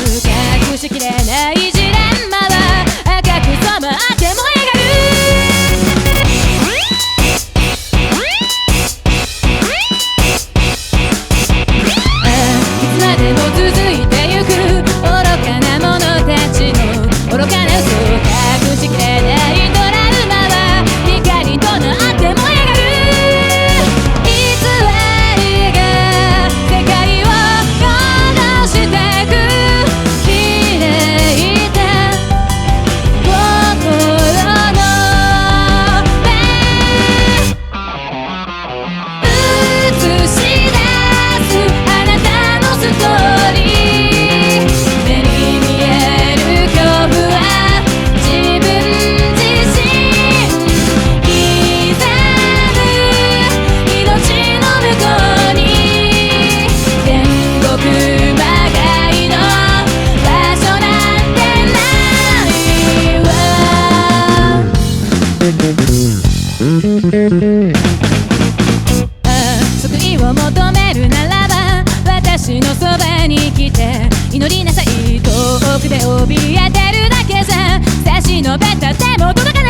隠しきれないジレンマは赤く染まって燃え上がる。いつまでも続いてゆく愚かな者たちの愚かな嘘を隠しきれないドラウマは光となって燃え上がる。偽りが世界を汚してく綺麗な心の目映し出すあなたのストーリー。目に見える恐怖は自分自身刻む命の向こうに天国まがいの場所なんてないわ。救いを求めるならば私のそばに来て祈りなさい。遠くで怯えてるだけじゃ差し伸べた手も届かない。